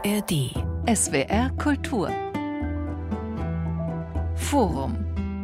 ARD. SWR Kultur. Forum.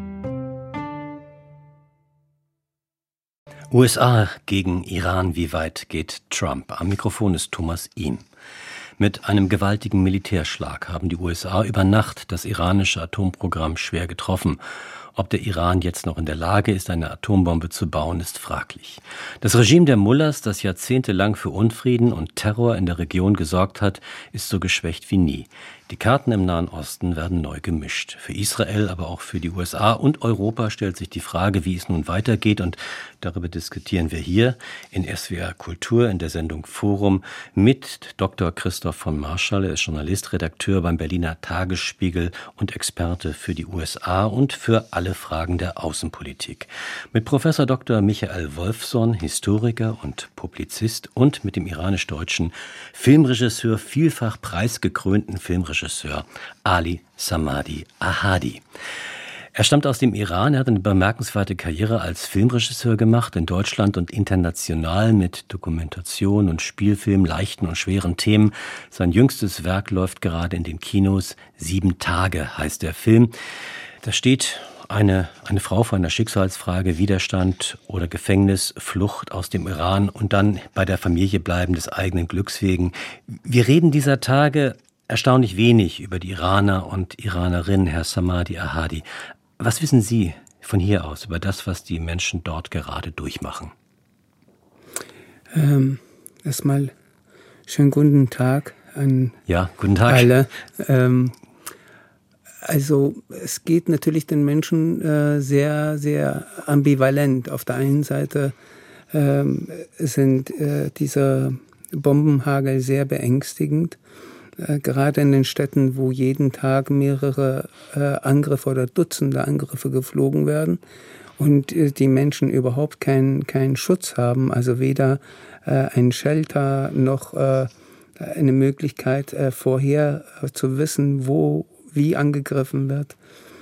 USA gegen Iran, wie weit geht Trump? Am Mikrofon ist Thomas Ihm. Mit einem gewaltigen Militärschlag haben die USA über Nacht das iranische Atomprogramm schwer getroffen. Ob der Iran jetzt noch in der Lage ist, eine Atombombe zu bauen, ist fraglich. Das Regime der Mullahs, das jahrzehntelang für Unfrieden und Terror in der Region gesorgt hat, ist so geschwächt wie nie. Die Karten im Nahen Osten werden neu gemischt. Für Israel, aber auch für die USA und Europa stellt sich die Frage, wie es nun weitergeht. Und darüber diskutieren wir hier in SWR Kultur in der Sendung Forum mit Dr. Christoph von Marschall. Er ist Journalist, Redakteur beim Berliner Tagesspiegel und Experte für die USA und für alle Fragen der Außenpolitik. Mit Professor Dr. Michael Wolfson, Historiker und Publizist, und mit dem iranisch-deutschen Filmregisseur, vielfach preisgekrönten Filmregisseur Ali Samadi Ahadi. Er stammt aus dem Iran, er hat eine bemerkenswerte Karriere als Filmregisseur gemacht, in Deutschland und international mit Dokumentation und Spielfilm, leichten und schweren Themen. Sein jüngstes Werk läuft gerade in den Kinos. 7 Tage heißt der Film. Da steht eine Frau vor einer Schicksalsfrage, Widerstand oder Gefängnis, Flucht aus dem Iran und dann bei der Familie bleiben, des eigenen Glücks wegen. Wir reden dieser Tage erstaunlich wenig über die Iraner und Iranerinnen, Herr Samadi Ahadi. Was wissen Sie von hier aus über das, was die Menschen dort gerade durchmachen? Erstmal schönen guten Tag an guten Tag. alle. Also es geht natürlich den Menschen sehr, sehr ambivalent. Auf der einen Seite sind diese Bombenhagel sehr beängstigend. Gerade in den Städten, wo jeden Tag mehrere Angriffe oder Dutzende Angriffe geflogen werden und die Menschen überhaupt keinen Schutz haben, also weder ein Shelter noch eine Möglichkeit vorher zu wissen, wie angegriffen wird.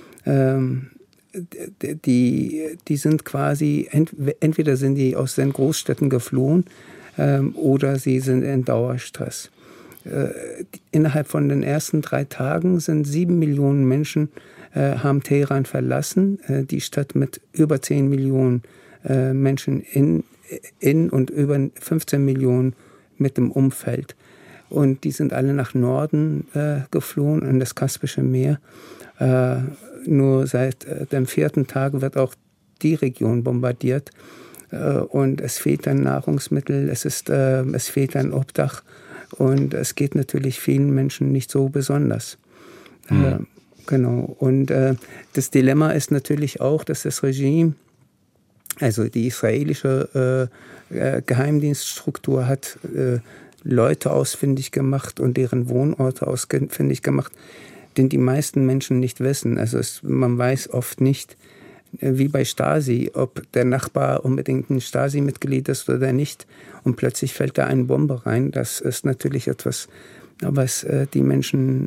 Die sind quasi, entweder sind die aus den Großstädten geflohen oder sie sind in Dauerstress. Innerhalb von den ersten 3 Tagen sind 7 Millionen Menschen haben Teheran verlassen, die Stadt mit über 10 Millionen Menschen in und über 15 Millionen mit dem Umfeld. Und die sind alle nach Norden geflohen, in das Kaspische Meer. Nur seit dem 4. Tag wird auch die Region bombardiert. Und es fehlt an Nahrungsmittel, es fehlt an Obdach. Und es geht natürlich vielen Menschen nicht so besonders. Genau. Und das Dilemma ist natürlich auch, dass das Regime, also die israelische Geheimdienststruktur hat Leute ausfindig gemacht und deren Wohnorte ausfindig gemacht, den die meisten Menschen nicht wissen. Also man weiß oft nicht, wie bei Stasi, ob der Nachbar unbedingt ein Stasi-Mitglied ist oder nicht. Und plötzlich fällt da eine Bombe rein. Das ist natürlich etwas, was die Menschen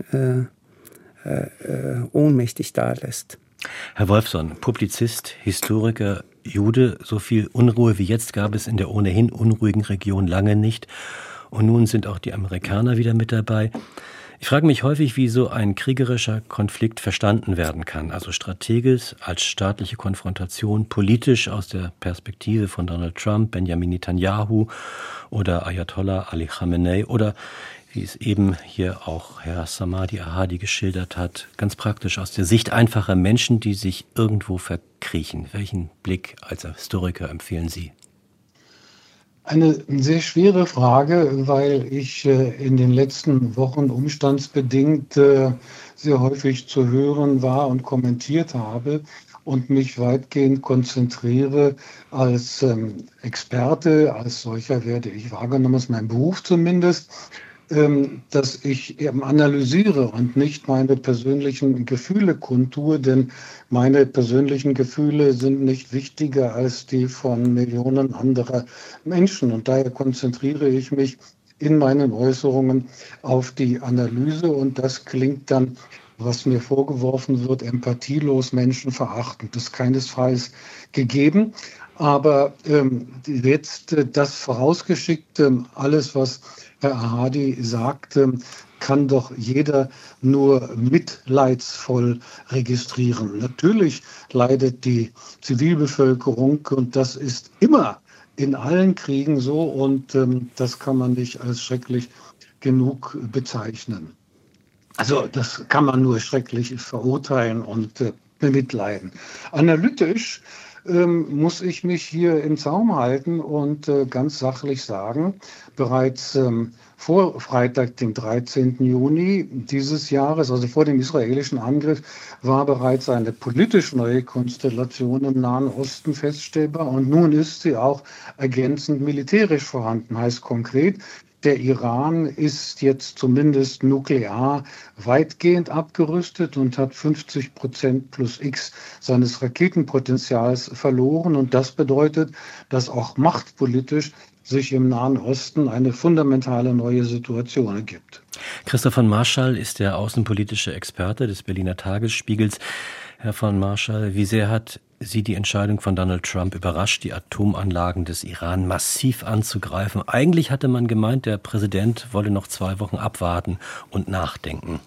ohnmächtig dalässt. Herr Wolfson, Publizist, Historiker, Jude, so viel Unruhe wie jetzt gab es in der ohnehin unruhigen Region lange nicht. Und nun sind auch die Amerikaner wieder mit dabei. Ich frage mich häufig, wie so ein kriegerischer Konflikt verstanden werden kann. Also strategisch als staatliche Konfrontation, politisch aus der Perspektive von Donald Trump, Benjamin Netanyahu oder Ayatollah Ali Khamenei oder wie es eben hier auch Herr Samadi Ahadi geschildert hat, ganz praktisch aus der Sicht einfacher Menschen, die sich irgendwo verkriechen. Welchen Blick als Historiker empfehlen Sie? Eine sehr schwere Frage, weil ich in den letzten Wochen umstandsbedingt sehr häufig zu hören war und kommentiert habe und mich weitgehend konzentriere als Experte, als solcher werde ich wahrgenommen, aus meinem Beruf zumindest, dass ich eben analysiere und nicht meine persönlichen Gefühle kundtue, denn meine persönlichen Gefühle sind nicht wichtiger als die von Millionen anderer Menschen. Und daher konzentriere ich mich in meinen Äußerungen auf die Analyse. Und das klingt dann, was mir vorgeworfen wird, empathielos, menschenverachtend. Das ist keinesfalls gegeben. Aber jetzt das vorausgeschickt, alles, was Herr Ahadi sagte, kann doch jeder nur mitleidsvoll registrieren. Natürlich leidet die Zivilbevölkerung und das ist immer in allen Kriegen so und das kann man nicht als schrecklich genug bezeichnen. Also das kann man nur schrecklich verurteilen und bemitleiden. Analytisch muss ich mich hier im Zaum halten und ganz sachlich sagen, bereits vor Freitag, dem 13. Juni dieses Jahres, also vor dem israelischen Angriff, war bereits eine politisch neue Konstellation im Nahen Osten feststellbar und nun ist sie auch ergänzend militärisch vorhanden. Heißt konkret, der Iran ist jetzt zumindest nuklear weitgehend abgerüstet und hat 50% plus X seines Raketenpotenzials verloren. Und das bedeutet, dass auch machtpolitisch sich im Nahen Osten eine fundamentale neue Situation ergibt. Christoph von Marschall ist der außenpolitische Experte des Berliner Tagesspiegels. Herr von Marschall, wie sehr hat Sie die Entscheidung von Donald Trump überrascht, die Atomanlagen des Iran massiv anzugreifen? Eigentlich hatte man gemeint, der Präsident wolle noch 2 Wochen abwarten und nachdenken.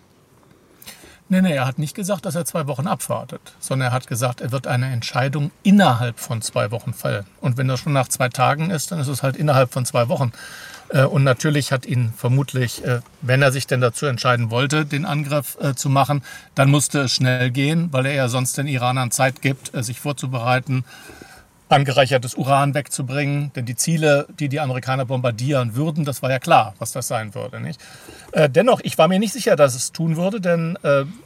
Nee, er hat nicht gesagt, dass er 2 Wochen abwartet, sondern er hat gesagt, er wird eine Entscheidung innerhalb von 2 Wochen fällen. Und wenn das schon nach 2 Tagen ist, dann ist es halt innerhalb von 2 Wochen. Und natürlich hat ihn vermutlich, wenn er sich denn dazu entscheiden wollte, den Angriff zu machen, dann musste es schnell gehen, weil er ja sonst den Iranern Zeit gibt, sich vorzubereiten, angereichertes Uran wegzubringen. Denn die Ziele, die die Amerikaner bombardieren würden, das war ja klar, was das sein würde, nicht? Dennoch, ich war mir nicht sicher, dass es tun würde, denn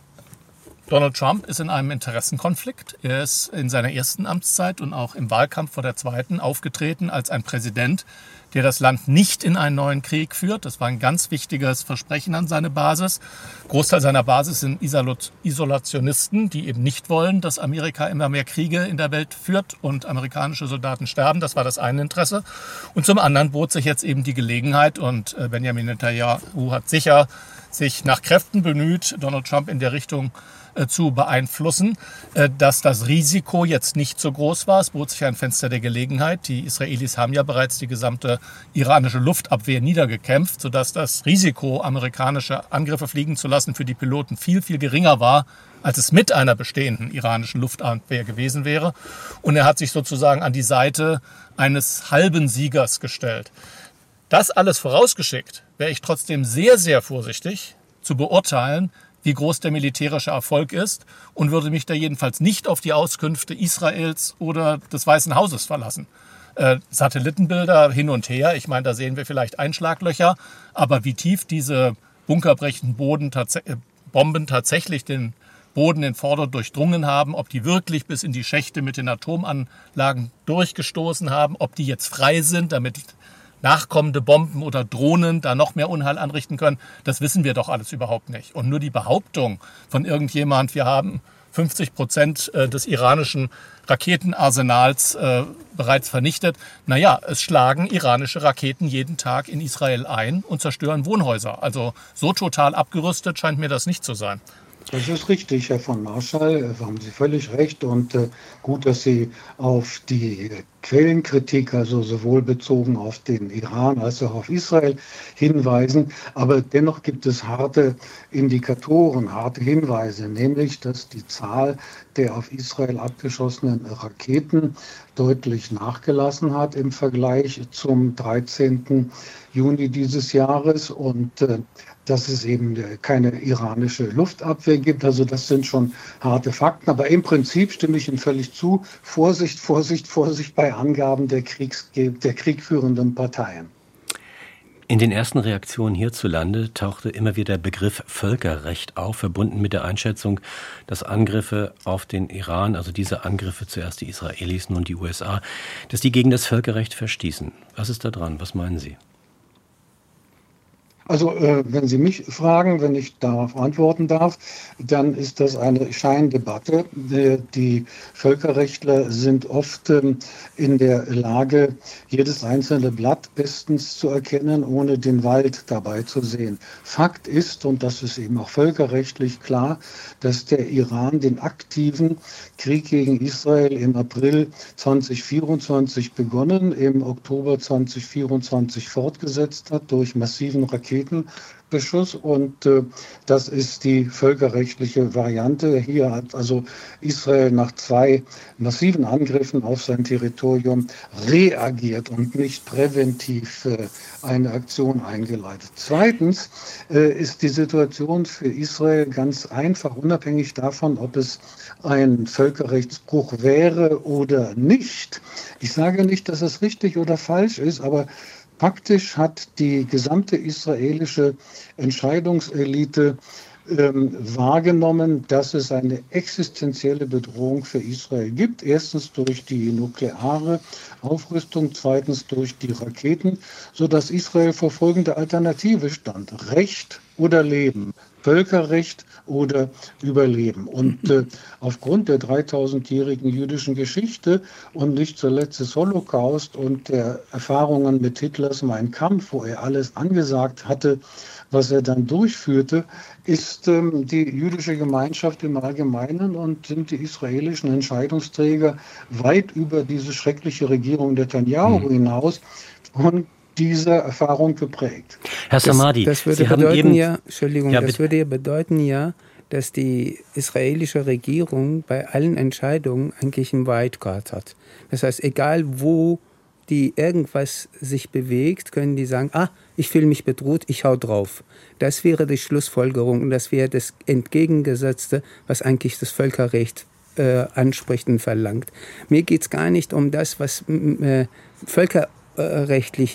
Donald Trump ist in einem Interessenkonflikt. Er ist in seiner ersten Amtszeit und auch im Wahlkampf vor der zweiten aufgetreten als ein Präsident, der das Land nicht in einen neuen Krieg führt. Das war ein ganz wichtiges Versprechen an seine Basis. Großteil seiner Basis sind Isolationisten, die eben nicht wollen, dass Amerika immer mehr Kriege in der Welt führt und amerikanische Soldaten sterben. Das war das eine Interesse. Und zum anderen bot sich jetzt eben die Gelegenheit und Benjamin Netanyahu hat sicher sich nach Kräften bemüht, Donald Trump in der Richtung zu beeinflussen, dass das Risiko jetzt nicht so groß war. Es bot sich ein Fenster der Gelegenheit. Die Israelis haben ja bereits die gesamte iranische Luftabwehr niedergekämpft, sodass das Risiko, amerikanische Angriffe fliegen zu lassen, für die Piloten viel, viel geringer war, als es mit einer bestehenden iranischen Luftabwehr gewesen wäre. Und er hat sich sozusagen an die Seite eines halben Siegers gestellt. Das alles vorausgeschickt, wäre ich trotzdem sehr, sehr vorsichtig zu beurteilen, wie groß der militärische Erfolg ist und würde mich da jedenfalls nicht auf die Auskünfte Israels oder des Weißen Hauses verlassen. Satellitenbilder hin und her, ich meine, da sehen wir vielleicht Einschlaglöcher, aber wie tief diese bunkerbrechenden Bomben tatsächlich den Boden in Vorder durchdrungen haben, ob die wirklich bis in die Schächte mit den Atomanlagen durchgestoßen haben, ob die jetzt frei sind, damit nachkommende Bomben oder Drohnen da noch mehr Unheil anrichten können, das wissen wir doch alles überhaupt nicht. Und nur die Behauptung von irgendjemand, wir haben 50% des iranischen Raketenarsenals bereits vernichtet. Naja, es schlagen iranische Raketen jeden Tag in Israel ein und zerstören Wohnhäuser. Also so total abgerüstet scheint mir das nicht zu sein. Das ist richtig, Herr von Marschall, haben Sie völlig recht und gut, dass Sie auf die Quellenkritik, also sowohl bezogen auf den Iran als auch auf Israel hinweisen. Aber dennoch gibt es harte Indikatoren, harte Hinweise, nämlich, dass die Zahl der auf Israel abgeschossenen Raketen deutlich nachgelassen hat im Vergleich zum 13. Juni dieses Jahres und dass es eben keine iranische Luftabwehr gibt. Also das sind schon harte Fakten. Aber im Prinzip stimme ich Ihnen völlig zu. Vorsicht, Vorsicht, Vorsicht bei Angaben der kriegführenden Parteien. In den ersten Reaktionen hierzulande tauchte immer wieder der Begriff Völkerrecht auf, verbunden mit der Einschätzung, dass Angriffe auf den Iran, also diese Angriffe, zuerst die Israelis, nun die USA, dass die gegen das Völkerrecht verstießen. Was ist da dran? Was meinen Sie? Also wenn Sie mich fragen, wenn ich darauf antworten darf, dann ist das eine Scheindebatte. Die Völkerrechtler sind oft in der Lage, jedes einzelne Blatt bestens zu erkennen, ohne den Wald dabei zu sehen. Fakt ist, und das ist eben auch völkerrechtlich klar, dass der Iran den aktiven Krieg gegen Israel im April 2024 begonnen, im Oktober 2024 fortgesetzt hat durch massiven Raketen Raketenbeschuss. Und das ist die völkerrechtliche Variante. Hier hat also Israel nach 2 massiven Angriffen auf sein Territorium reagiert und nicht präventiv eine Aktion eingeleitet. Zweitens ist die Situation für Israel ganz einfach, unabhängig davon, ob es ein Völkerrechtsbruch wäre oder nicht. Ich sage nicht, dass es richtig oder falsch ist, aber faktisch hat die gesamte israelische Entscheidungselite wahrgenommen, dass es eine existenzielle Bedrohung für Israel gibt. Erstens durch die nukleare Aufrüstung, zweitens durch die Raketen, sodass Israel vor folgender Alternative stand: Recht oder Leben, Völkerrecht oder Überleben. Und aufgrund der 3000-jährigen jüdischen Geschichte und nicht zuletzt des Holocaust und der Erfahrungen mit Hitlers Mein Kampf, wo er alles angesagt hatte, was er dann durchführte, ist die jüdische Gemeinschaft im Allgemeinen und sind die israelischen Entscheidungsträger weit über diese schreckliche Regierung Netanyahu hinaus von dieser Erfahrung geprägt. Herr Samadi, das würde bedeuten, dass die israelische Regierung bei allen Entscheidungen eigentlich ein Wildcard hat. Das heißt, egal wo die irgendwas sich bewegt, können die sagen, ich fühle mich bedroht, ich hau drauf. Das wäre die Schlussfolgerung und das wäre das Entgegengesetzte, was eigentlich das Völkerrecht anspricht und verlangt. Mir geht es gar nicht um das, was völkerrechtlich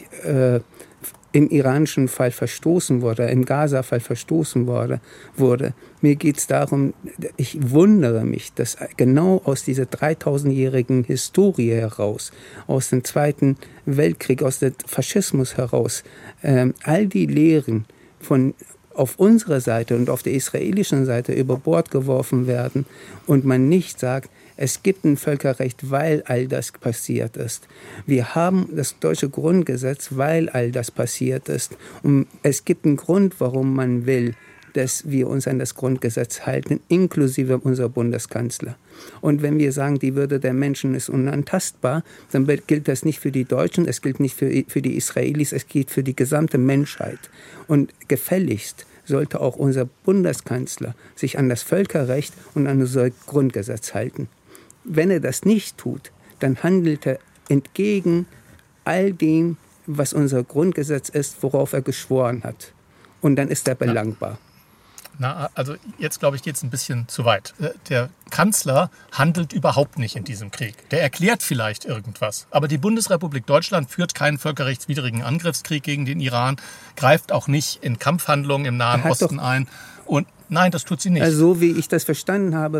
im iranischen Fall verstoßen wurde, im Gaza-Fall verstoßen wurde. Mir geht es darum, ich wundere mich, dass genau aus dieser 3000-jährigen Historie heraus, aus dem Zweiten Weltkrieg, aus dem Faschismus heraus, all die Lehren auf unserer Seite und auf der israelischen Seite über Bord geworfen werden und man nicht sagt, es gibt ein Völkerrecht, weil all das passiert ist. Wir haben das deutsche Grundgesetz, weil all das passiert ist. Und es gibt einen Grund, warum man will, dass wir uns an das Grundgesetz halten, inklusive unserer Bundeskanzler. Und wenn wir sagen, die Würde der Menschen ist unantastbar, dann gilt das nicht für die Deutschen, es gilt nicht für die Israelis, es gilt für die gesamte Menschheit. Und gefälligst sollte auch unser Bundeskanzler sich an das Völkerrecht und an unser Grundgesetz halten. Wenn er das nicht tut, dann handelt er entgegen all dem, was unser Grundgesetz ist, worauf er geschworen hat. Und dann ist er belangbar. Also jetzt, glaube ich, geht es ein bisschen zu weit. Der Kanzler handelt überhaupt nicht in diesem Krieg. Der erklärt vielleicht irgendwas. Aber die Bundesrepublik Deutschland führt keinen völkerrechtswidrigen Angriffskrieg gegen den Iran, greift auch nicht in Kampfhandlungen im Nahen Osten ein. Und nein, das tut sie nicht. So wie ich das verstanden habe,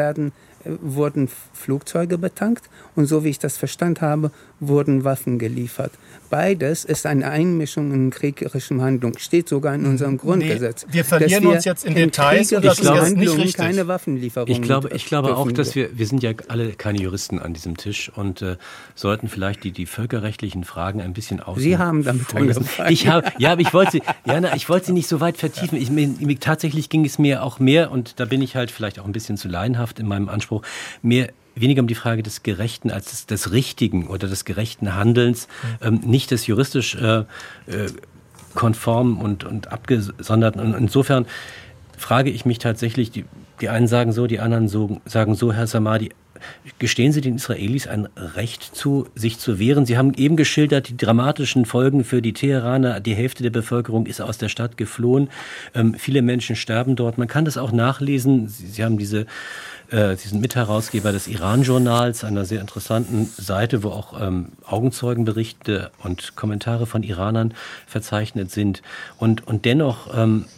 wurden Flugzeuge betankt und so wie ich das verstanden habe, wurden Waffen geliefert. Beides ist eine Einmischung in kriegerische Handlung. Steht sogar in unserem Grundgesetz. Wir verlieren uns jetzt in Details und das ist jetzt nicht richtig. Keine Waffenlieferungen. Ich glaube auch, dass wir sind ja alle keine Juristen an diesem Tisch und sollten vielleicht die völkerrechtlichen Fragen ein bisschen außen. Sie haben damit angefangen. Aber ich wollte sie nicht so weit vertiefen. Tatsächlich ging es mir auch mehr, und da bin ich halt vielleicht auch ein bisschen zu laienhaft in meinem Anspruch, weniger um die Frage des Gerechten als des Richtigen oder des gerechten Handelns, nicht des juristisch konform und abgesonderten. Und insofern frage ich mich tatsächlich, die einen sagen so, die anderen sagen so, Herr Samadi, gestehen Sie den Israelis ein Recht zu, sich zu wehren? Sie haben eben geschildert, die dramatischen Folgen für die Teheraner. Die Hälfte der Bevölkerung ist aus der Stadt geflohen. Viele Menschen sterben dort. Man kann das auch nachlesen. Sie haben diesen Mitherausgeber des Iran-Journals, einer sehr interessanten Seite, wo auch Augenzeugenberichte und Kommentare von Iranern verzeichnet sind. Und dennoch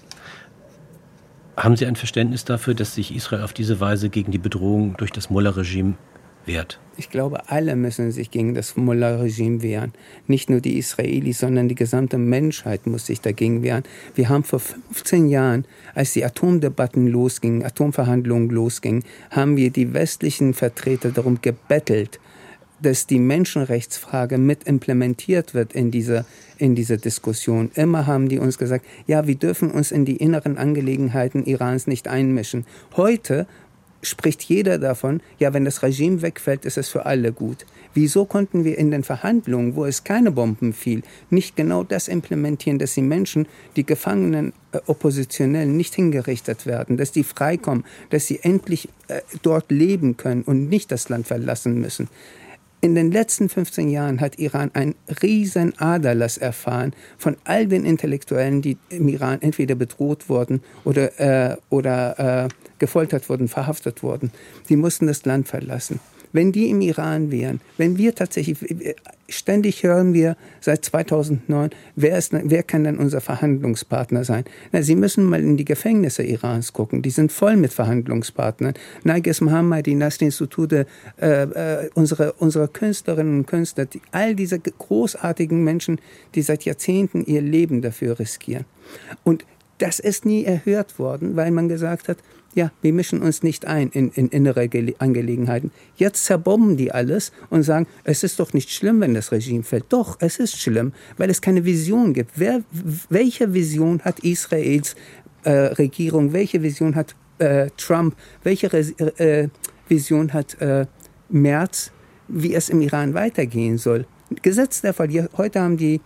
haben Sie ein Verständnis dafür, dass sich Israel auf diese Weise gegen die Bedrohung durch das Mullah-Regime wehrt? Ich glaube, alle müssen sich gegen das Mullah-Regime wehren. Nicht nur die Israelis, sondern die gesamte Menschheit muss sich dagegen wehren. Wir haben vor 15 Jahren, als die Atomdebatten losgingen, Atomverhandlungen losgingen, haben wir die westlichen Vertreter darum gebettelt, dass die Menschenrechtsfrage mit implementiert wird in dieser Diskussion. Immer haben die uns gesagt, ja, wir dürfen uns in die inneren Angelegenheiten Irans nicht einmischen. Heute spricht jeder davon, ja, wenn das Regime wegfällt, ist es für alle gut. Wieso konnten wir in den Verhandlungen, wo es keine Bomben fiel, nicht genau das implementieren, dass die Menschen, die gefangenen Oppositionellen nicht hingerichtet werden, dass die freikommen, dass sie endlich dort leben können und nicht das Land verlassen müssen? In den letzten 15 Jahren hat Iran einen riesen Aderlass erfahren von all den Intellektuellen, die im Iran entweder bedroht wurden oder gefoltert wurden, verhaftet wurden. Die mussten das Land verlassen. Wenn die im Iran wären, wenn wir tatsächlich, ständig hören wir seit 2009, wer kann denn unser Verhandlungspartner sein? Na, Sie müssen mal in die Gefängnisse Irans gucken, die sind voll mit Verhandlungspartnern. Narges Mohammadi, Nasrin Sotoudeh, unsere Künstlerinnen und Künstler, all diese großartigen Menschen, die seit Jahrzehnten ihr Leben dafür riskieren. Und das ist nie erhört worden, weil man gesagt hat, ja, wir mischen uns nicht ein in innere Angelegenheiten. Jetzt zerbomben die alles und sagen, es ist doch nicht schlimm, wenn das Regime fällt. Doch, es ist schlimm, weil es keine Vision gibt. Welche Vision hat Israels Regierung? Welche Vision hat Trump? Welche Vision hat Merz, wie es im Iran weitergehen soll? Gesetzt der Fall, heute haben die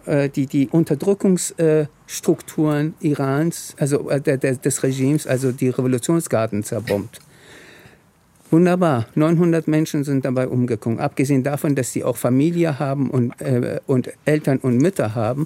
Unterdrückungsstrukturen Irans, also des Regimes, also die Revolutionsgarden zerbombt. Wunderbar, 900 Menschen sind dabei umgekommen. Abgesehen davon, dass sie auch Familie haben und Eltern und Mütter haben,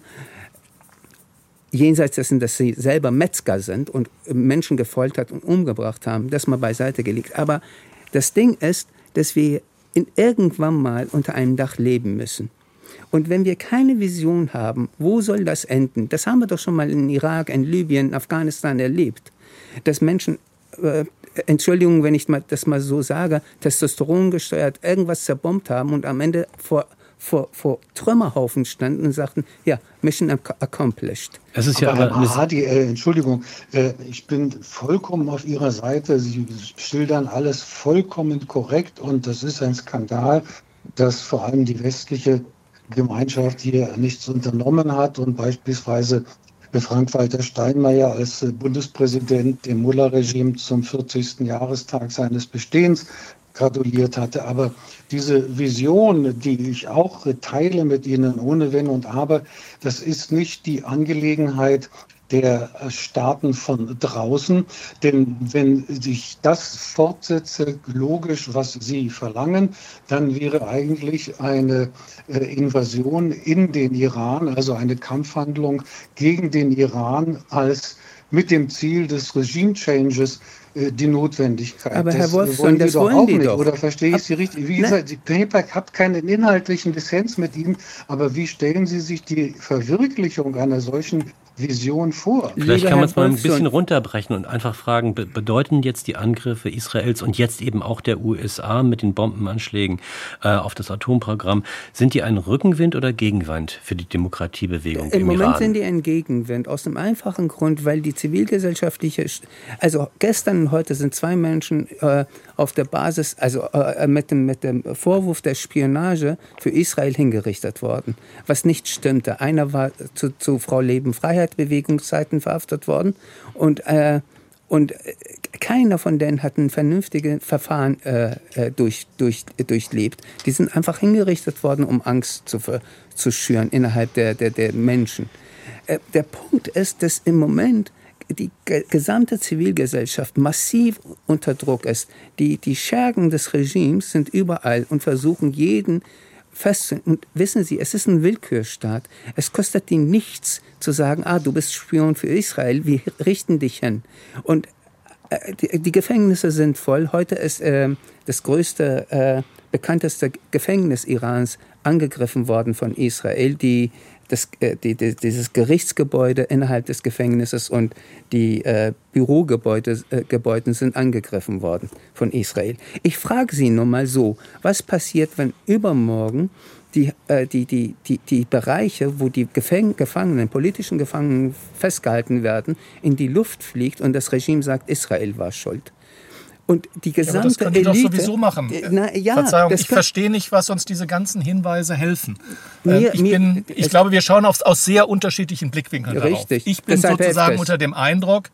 jenseits dessen, dass sie selber Metzger sind und Menschen gefoltert und umgebracht haben, das mal beiseite gelegt. Aber das Ding ist, dass wir irgendwann mal unter einem Dach leben müssen. Und wenn wir keine Vision haben, wo soll das enden? Das haben wir doch schon mal in Irak, in Libyen, in Afghanistan erlebt. Dass Menschen, Entschuldigung, wenn ich das mal so sage, Testosteron gesteuert, irgendwas zerbombt haben und am Ende vor Trümmerhaufen standen und sagten, ja, Mission accomplished. Es ist ja aber Hadi, Entschuldigung, ich bin vollkommen auf Ihrer Seite. Sie schildern alles vollkommen korrekt und das ist ein Skandal, dass vor allem die westliche Gemeinschaft hier nichts unternommen hat und beispielsweise Frank-Walter Steinmeier als Bundespräsident dem Mullah-Regime zum 40. Jahrestag seines Bestehens gratuliert hatte. Aber diese Vision, die ich auch teile mit Ihnen ohne Wenn und Aber, das ist nicht die Angelegenheit der Staaten von draußen. Denn wenn sich das fortsetze, logisch, was Sie verlangen, dann wäre eigentlich eine Invasion in den Iran, also eine Kampfhandlung gegen den Iran als mit dem Ziel des Regime-Changes die Notwendigkeit. Aber Herr Wolfson, das wollen die doch. Oder verstehe ich Sie richtig? Wie gesagt, ich habe keinen inhaltlichen Dissens mit Ihnen, aber wie stellen Sie sich die Verwirklichung einer solchen Vision vor? Vielleicht kann man es mal ein bisschen runterbrechen und einfach fragen, bedeuten jetzt die Angriffe Israels und jetzt eben auch der USA mit den Bombenanschlägen auf das Atomprogramm, sind die ein Rückenwind oder Gegenwind für die Demokratiebewegung im Iran? Im Moment sind die ein Gegenwind, aus dem einfachen Grund, weil die zivilgesellschaftliche, also gestern und heute sind 2 Menschen auf der Basis, also mit dem Vorwurf der Spionage für Israel hingerichtet worden, was nicht stimmte. Einer war zu Frau Leben Freiheit Bewegungszeiten verhaftet worden und keiner von denen hat ein vernünftiges Verfahren durchlebt. Die sind einfach hingerichtet worden, um Angst zu schüren innerhalb der Menschen. Der Punkt ist, dass im Moment die gesamte Zivilgesellschaft massiv unter Druck ist. Die Schergen des Regimes sind überall und versuchen jeden und wissen Sie, es ist ein Willkürstaat. Es kostet ihnen nichts zu sagen, du bist Spion für Israel, wir richten dich hin. Und die Gefängnisse sind voll. Heute ist das größte, bekannteste Gefängnis Irans angegriffen worden von Israel. Dieses Gerichtsgebäude innerhalb des Gefängnisses und die Bürogebäude sind angegriffen worden von Israel. Ich frage Sie nur mal so, was passiert, wenn übermorgen die Bereiche, wo die politischen Gefangenen festgehalten werden, in die Luft fliegt und das Regime sagt, Israel war schuld? Und die gesamte aber das können die doch Elite, sowieso machen. Verzeihung, ich verstehe nicht, was uns diese ganzen Hinweise helfen. Ich glaube, wir schauen aus sehr unterschiedlichen Blickwinkeln darauf. Richtig. Ich bin sozusagen unter dem Eindruck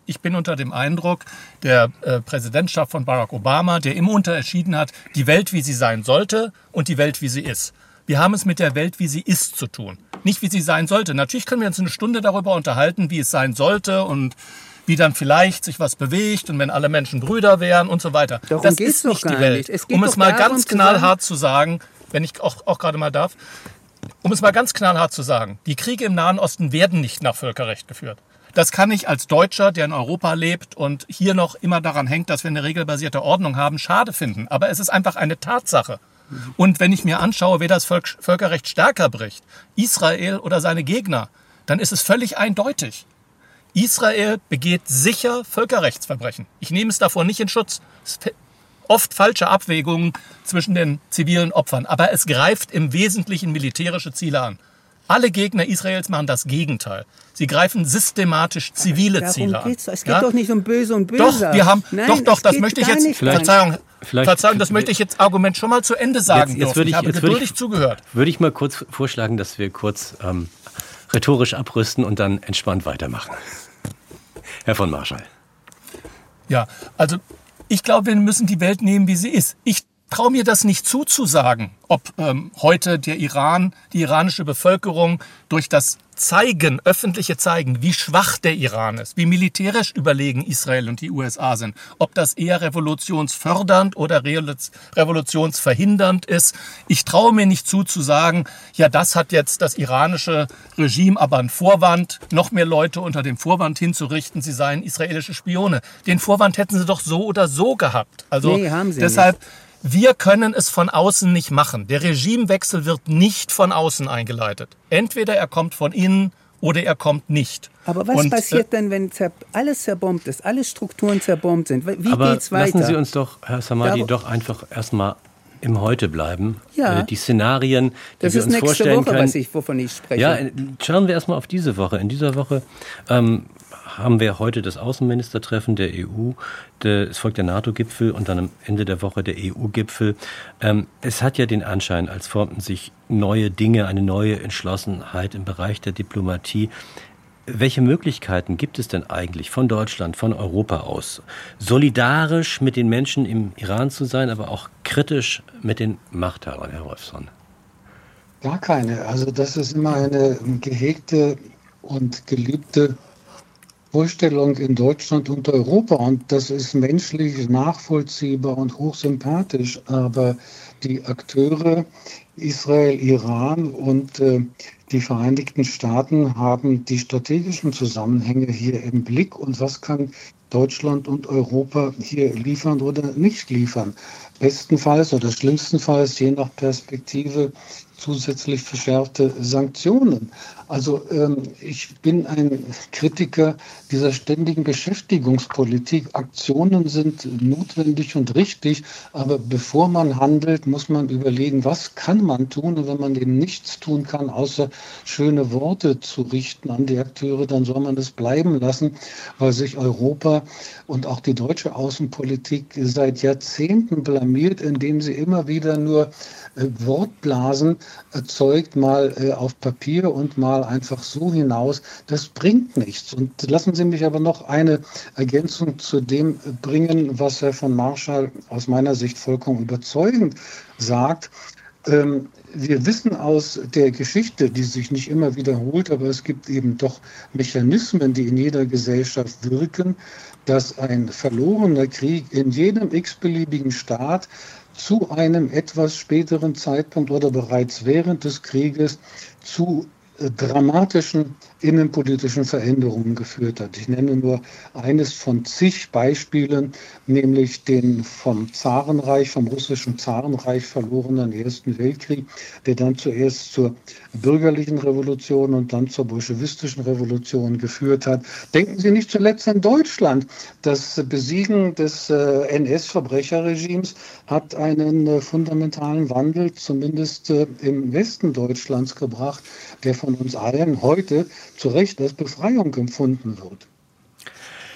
der Präsidentschaft von Barack Obama, der immer unterschieden hat, die Welt, wie sie sein sollte und die Welt, wie sie ist. Wir haben es mit der Welt, wie sie ist, zu tun. Nicht, wie sie sein sollte. Natürlich können wir uns eine Stunde darüber unterhalten, wie es sein sollte und wie dann vielleicht sich was bewegt und wenn alle Menschen Brüder wären und so weiter. Das ist nicht die Welt. Um es mal ganz knallhart zu sagen, wenn ich auch gerade mal darf, um es mal ganz knallhart zu sagen, die Kriege im Nahen Osten werden nicht nach Völkerrecht geführt. Das kann ich als Deutscher, der in Europa lebt und hier noch immer daran hängt, dass wir eine regelbasierte Ordnung haben, schade finden. Aber es ist einfach eine Tatsache. Und wenn ich mir anschaue, wer das Völkerrecht stärker bricht, Israel oder seine Gegner, dann ist es völlig eindeutig. Israel begeht sicher Völkerrechtsverbrechen. Ich nehme es davor nicht in Schutz. Es sind oft falsche Abwägungen zwischen den zivilen Opfern, aber es greift im Wesentlichen militärische Ziele an. Alle Gegner Israels machen das Gegenteil. Sie greifen systematisch zivile Ziele an. Es geht doch nicht um Böse und Böse. Doch, das möchte ich jetzt, Verzeihung, das möchte ich jetzt Argument schon mal zu Ende sagen dürfen. Ich habe geduldig zugehört. Würde ich mal kurz vorschlagen, dass wir kurz rhetorisch abrüsten und dann entspannt weitermachen. Herr von Marschall. Ja, also ich glaube, wir müssen die Welt nehmen, wie sie ist. Ich traue mir das nicht zuzusagen, ob heute der Iran, die iranische Bevölkerung durch das öffentliche Zeigen, wie schwach der Iran ist, wie militärisch überlegen Israel und die USA sind, ob das eher revolutionsfördernd oder revolutionsverhindernd ist. Ich traue mir nicht zuzusagen, ja, das hat jetzt das iranische Regime aber einen Vorwand, noch mehr Leute unter dem Vorwand hinzurichten, sie seien israelische Spione. Den Vorwand hätten sie doch so oder so gehabt. Also haben sie deshalb nicht. Wir können es von außen nicht machen. Der Regimewechsel wird nicht von außen eingeleitet. Entweder er kommt von innen oder er kommt nicht. Aber was passiert denn, wenn alles zerbombt ist, alle Strukturen zerbombt sind? Wie geht's weiter? Lassen Sie uns doch, Herr Samadi, doch einfach erstmal im Heute bleiben. Ja. Die Szenarien, die wir uns vorstellen können. Das ist nächste Woche, wovon ich spreche. Ja, schauen wir erstmal auf diese Woche. In dieser Woche haben wir heute das Außenministertreffen der EU, es folgt der NATO-Gipfel und dann am Ende der Woche der EU-Gipfel. Es hat ja den Anschein, als formten sich neue Dinge, eine neue Entschlossenheit im Bereich der Diplomatie. Welche Möglichkeiten gibt es denn eigentlich von Deutschland, von Europa aus, solidarisch mit den Menschen im Iran zu sein, aber auch kritisch mit den Machthabern, Herr Wolfson? Gar keine. Also das ist immer eine gehegte und geliebte Vorstellung in Deutschland und Europa, und das ist menschlich nachvollziehbar und hochsympathisch, aber die Akteure Israel, Iran und die Vereinigten Staaten haben die strategischen Zusammenhänge hier im Blick, und was kann Deutschland und Europa hier liefern oder nicht liefern. Bestenfalls oder schlimmstenfalls, je nach Perspektive, zusätzlich verschärfte Sanktionen. Also ich bin ein Kritiker dieser ständigen Beschäftigungspolitik. Aktionen sind notwendig und richtig, aber bevor man handelt, muss man überlegen, was kann man tun. Und wenn man eben nichts tun kann, außer schöne Worte zu richten an die Akteure, dann soll man es bleiben lassen, weil sich Europa und auch die deutsche Außenpolitik seit Jahrzehnten blamiert, indem sie immer wieder nur Wortblasen erzeugt, mal auf Papier und mal einfach so hinaus. Das bringt nichts. Und lassen Sie mich aber noch eine Ergänzung zu dem bringen, was Herr von Marschall aus meiner Sicht vollkommen überzeugend sagt. Wir wissen aus der Geschichte, die sich nicht immer wiederholt, aber es gibt eben doch Mechanismen, die in jeder Gesellschaft wirken, dass ein verlorener Krieg in jedem x-beliebigen Staat zu einem etwas späteren Zeitpunkt oder bereits während des Krieges zu dramatischen innenpolitischen Veränderungen geführt hat. Ich nenne nur eines von zig Beispielen, nämlich den vom russischen Zarenreich verlorenen Ersten Weltkrieg, der dann zuerst zur bürgerlichen Revolution und dann zur bolschewistischen Revolution geführt hat. Denken Sie nicht zuletzt an Deutschland. Das Besiegen des NS-Verbrecherregimes hat einen fundamentalen Wandel, zumindest im Westen Deutschlands, gebracht, der von uns allen heute zu Recht als Befreiung empfunden wird.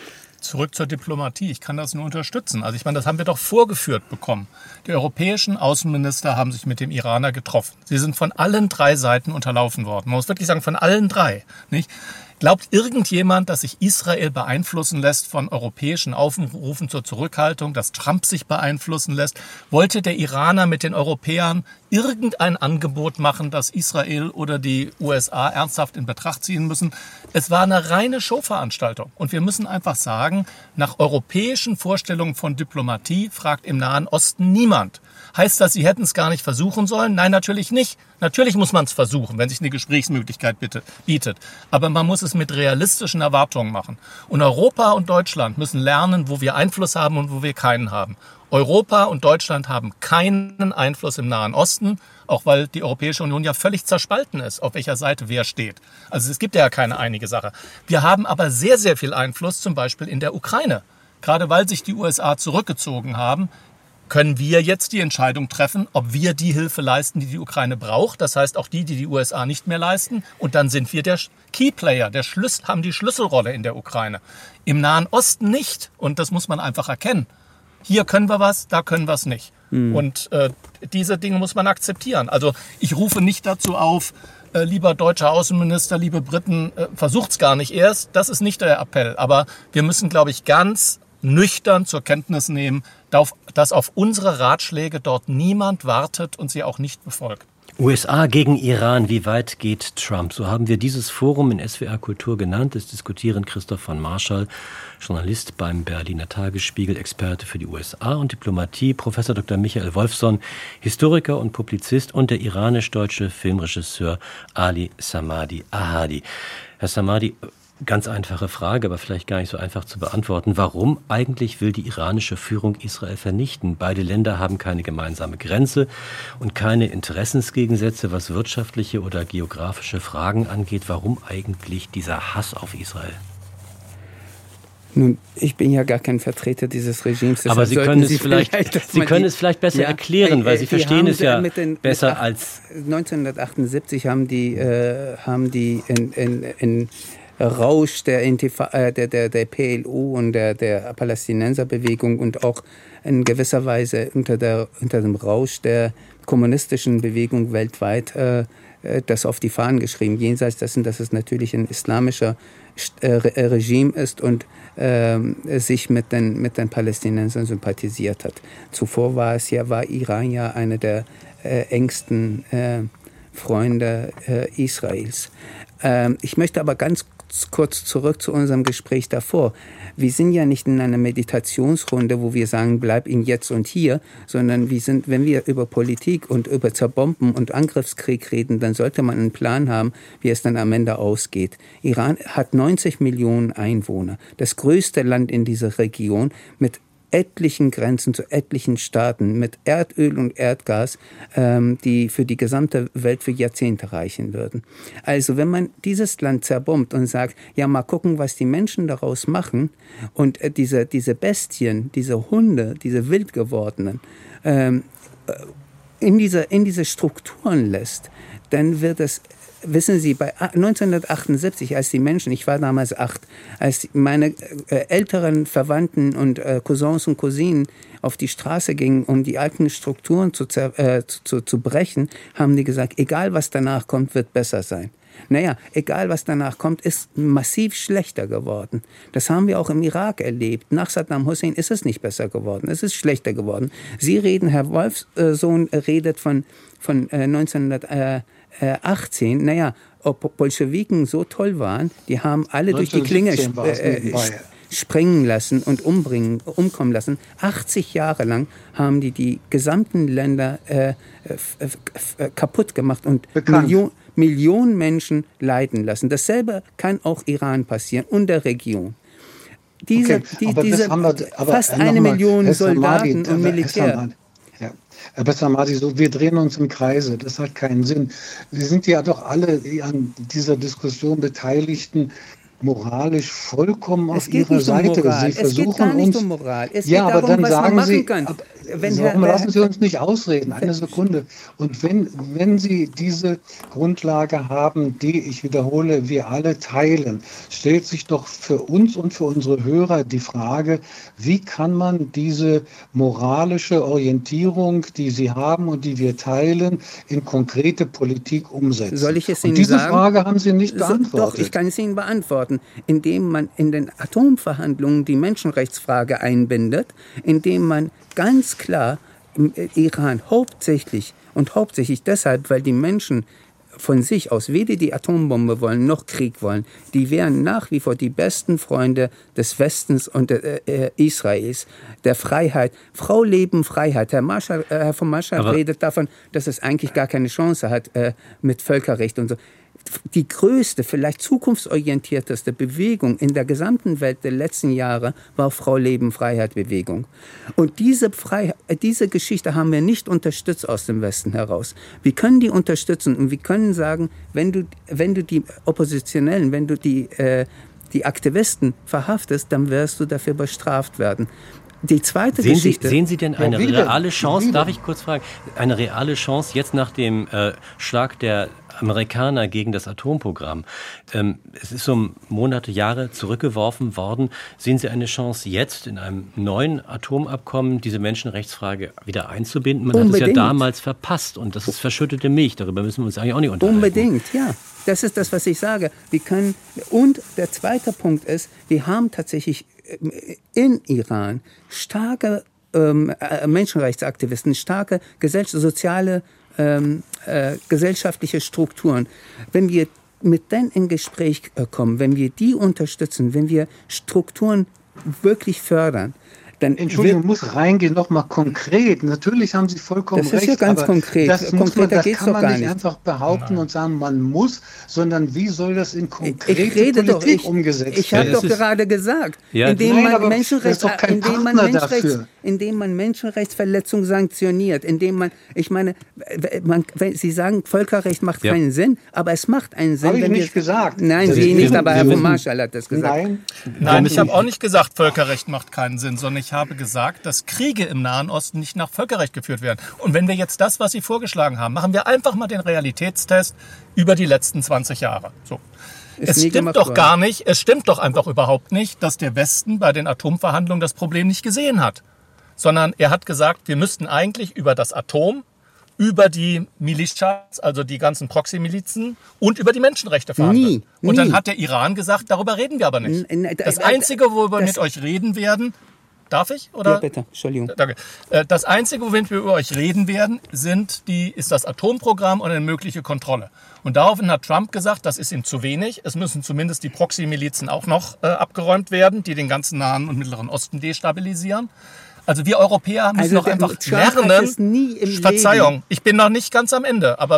zurück zur Diplomatie. Ich kann das nur unterstützen. Also ich meine, das haben wir doch vorgeführt bekommen. Die europäischen Außenminister haben sich mit dem Iraner getroffen. Sie sind von allen 3 Seiten unterlaufen worden. Man muss wirklich sagen, von allen 3. Nicht? Glaubt irgendjemand, dass sich Israel beeinflussen lässt von europäischen Aufrufen zur Zurückhaltung, dass Trump sich beeinflussen lässt? Wollte der Iraner mit den Europäern irgendein Angebot machen, das Israel oder die USA ernsthaft in Betracht ziehen müssen? Es war eine reine Showveranstaltung. Und wir müssen einfach sagen, nach europäischen Vorstellungen von Diplomatie fragt im Nahen Osten niemand. Heißt das, sie hätten es gar nicht versuchen sollen? Nein, natürlich nicht. Natürlich muss man es versuchen, wenn sich eine Gesprächsmöglichkeit bietet. Aber man muss es mit realistischen Erwartungen machen. Und Europa und Deutschland müssen lernen, wo wir Einfluss haben und wo wir keinen haben. Europa und Deutschland haben keinen Einfluss im Nahen Osten, auch weil die Europäische Union ja völlig zerspalten ist, auf welcher Seite wer steht. Also es gibt ja keine einige Sache. Wir haben aber sehr, sehr viel Einfluss, zum Beispiel in der Ukraine. Gerade weil sich die USA zurückgezogen haben, können wir jetzt die Entscheidung treffen, ob wir die Hilfe leisten, die die Ukraine braucht. Das heißt auch die USA nicht mehr leisten. Und dann sind wir der Keyplayer, haben die Schlüsselrolle in der Ukraine. Im Nahen Osten nicht. Und das muss man einfach erkennen. Hier können wir was, da können wir es nicht. Und diese Dinge muss man akzeptieren. Also ich rufe nicht dazu auf, lieber deutscher Außenminister, liebe Briten, versucht's gar nicht erst. Das ist nicht der Appell. Aber wir müssen, glaube ich, ganz nüchtern zur Kenntnis nehmen, dass auf unsere Ratschläge dort niemand wartet und sie auch nicht befolgt. USA gegen Iran, wie weit geht Trump? So haben wir dieses Forum in SWR Kultur genannt. Es diskutieren Christoph von Marschall, Journalist beim Berliner Tagesspiegel, Experte für die USA und Diplomatie, Professor Dr. Michael Wolfson, Historiker und Publizist und der iranisch-deutsche Filmregisseur Ali Samadi Ahadi. Herr Samadi, ganz einfache Frage, aber vielleicht gar nicht so einfach zu beantworten. Warum eigentlich will die iranische Führung Israel vernichten? Beide Länder haben keine gemeinsame Grenze und keine Interessensgegensätze, was wirtschaftliche oder geografische Fragen angeht. Warum eigentlich dieser Hass auf Israel? Nun, ich bin ja gar kein Vertreter dieses Regimes. Aber Sie können es vielleicht besser erklären, weil Sie verstehen es ja besser als... 1978 haben die in Rausch der PLO und der Palästinenserbewegung und auch in gewisser Weise unter dem Rausch der kommunistischen Bewegung weltweit das auf die Fahnen geschrieben. Jenseits dessen, dass es natürlich ein islamischer Regime ist und sich mit den Palästinensern sympathisiert hat. Zuvor war Iran ja einer der engsten Freunde Israels. Ich möchte aber ganz kurz zurück zu unserem Gespräch davor. Wir sind ja nicht in einer Meditationsrunde, wo wir sagen, bleib im Jetzt und Hier, sondern wenn wir über Politik und über Zerbomben und Angriffskrieg reden, dann sollte man einen Plan haben, wie es dann am Ende ausgeht. Iran hat 90 Millionen Einwohner, das größte Land in dieser Region mit etlichen Grenzen zu etlichen Staaten mit Erdöl und Erdgas, die für die gesamte Welt für Jahrzehnte reichen würden. Also wenn man dieses Land zerbombt und sagt, ja mal gucken, was die Menschen daraus machen und diese Bestien, diese Hunde, diese wild gewordenen, in diese Strukturen lässt, dann wird es... Wissen Sie, bei 1978, als die Menschen, ich war damals 8, als meine älteren Verwandten und Cousins und Cousinen auf die Straße gingen, um die alten Strukturen zu brechen, haben die gesagt, egal was danach kommt, wird besser sein. Naja, egal was danach kommt, ist massiv schlechter geworden. Das haben wir auch im Irak erlebt. Nach Saddam Hussein ist es nicht besser geworden, es ist schlechter geworden. Sie reden, Herr Wolfson redet von 1918, naja, ob Bolschewiken so toll waren, die haben alle durch die Klinge springen lassen und umkommen lassen. 80 Jahre lang haben die gesamten Länder kaputt gemacht und Millionen Menschen leiden lassen. Dasselbe kann auch Iran passieren und der Region. Fast 1 Million Soldaten und Militär. Herr Bessamadi, wir drehen uns im Kreise, das hat keinen Sinn. Wir sind ja doch alle, die an dieser Diskussion Beteiligten, moralisch vollkommen auf ihrer Seite. Es geht gar nicht um Moral. Es geht darum, was man machen kann. Warum lassen Sie uns nicht ausreden? Eine Sekunde. Und wenn Sie diese Grundlage haben, die, ich wiederhole, wir alle teilen, stellt sich doch für uns und für unsere Hörer die Frage, wie kann man diese moralische Orientierung, die Sie haben und die wir teilen, in konkrete Politik umsetzen? Soll ich es Ihnen diese sagen? Frage haben Sie nicht beantwortet. Doch, ich kann es Ihnen beantworten. Indem man in den Atomverhandlungen die Menschenrechtsfrage einbindet, indem man ganz klar im Iran hauptsächlich deshalb, weil die Menschen von sich aus weder die Atombombe wollen noch Krieg wollen, die wären nach wie vor die besten Freunde des Westens und Israels, der Freiheit. Frau Leben, Freiheit. Herr von Marschall redet davon, dass es eigentlich gar keine Chance hat mit Völkerrecht und so. Die größte, vielleicht zukunftsorientierteste Bewegung in der gesamten Welt der letzten Jahre war Frau Leben, Freiheit Bewegung. Und diese Geschichte haben wir nicht unterstützt aus dem Westen heraus. Wir können die unterstützen und wir können sagen, wenn du die Oppositionellen, wenn du die Aktivisten verhaftest, dann wirst du dafür bestraft werden. Die zweite Geschichte. Sehen Sie denn eine reale Chance, darf ich kurz fragen, eine reale Chance jetzt nach dem Schlag der Amerikaner gegen das Atomprogramm? Es ist so Monate, Jahre zurückgeworfen worden. Sehen Sie eine Chance jetzt in einem neuen Atomabkommen diese Menschenrechtsfrage wieder einzubinden? Man hat es ja damals verpasst und das ist verschüttete Milch. Darüber müssen wir uns eigentlich auch nicht unterhalten. Unbedingt, ja. Das ist das, was ich sage. Und der zweite Punkt ist, wir haben tatsächlich in Iran starke Menschenrechtsaktivisten, starke soziale, gesellschaftliche Strukturen. Wenn wir mit denen in Gespräch kommen, wenn wir die unterstützen, wenn wir Strukturen wirklich fördern, dann Entschuldigung, muss reingehen, noch mal konkret. Natürlich haben Sie vollkommen recht. Das ist ja ganz aber konkret. Das kann man nicht nicht einfach behaupten und sagen, man muss, sondern wie soll das in konkrete Politik umgesetzt werden? Ich habe doch gerade gesagt, indem man Menschenrechtsverletzungen sanktioniert, Sie sagen, Völkerrecht macht keinen Sinn, aber es macht einen Sinn. Habe ich nicht gesagt. Nein, Sie nicht, aber Herr von Marschall hat das gesagt. Nein, ich habe auch nicht gesagt, Völkerrecht macht keinen Sinn, sondern ich habe gesagt, dass Kriege im Nahen Osten nicht nach Völkerrecht geführt werden. Und wenn wir jetzt das, was Sie vorgeschlagen haben, machen wir einfach mal den Realitätstest über die letzten 20 Jahre. So. Es stimmt doch gar nicht, es stimmt doch einfach überhaupt nicht, dass der Westen bei den Atomverhandlungen das Problem nicht gesehen hat. Sondern er hat gesagt, wir müssten eigentlich über das Atom, über die Milizs, also die ganzen Proxy-Milizen und über die Menschenrechte verhandeln. Und dann hat der Iran gesagt, darüber reden wir aber nicht. Das Einzige, worüber wir mit euch reden werden, darf ich? Oder? Ja, bitte. Entschuldigung. Danke. Das Einzige, womit wir über euch reden werden, ist das Atomprogramm und eine mögliche Kontrolle. Und daraufhin hat Trump gesagt, das ist ihm zu wenig. Es müssen zumindest die Proxy-Milizen auch noch abgeräumt werden, die den ganzen Nahen und Mittleren Osten destabilisieren. Also wir Europäer müssen doch einfach lernen. Verzeihung, ich bin noch nicht ganz am Ende, aber